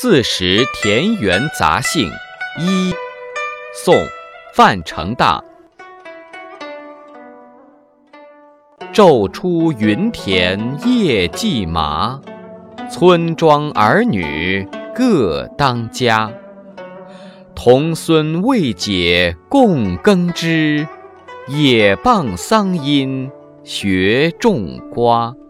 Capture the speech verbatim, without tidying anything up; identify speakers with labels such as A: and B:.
A: 四时田园杂兴一，宋·范成大。昼出耘田夜绩麻，村庄儿女各当家。童孙未解供耕织，也傍桑阴学种瓜。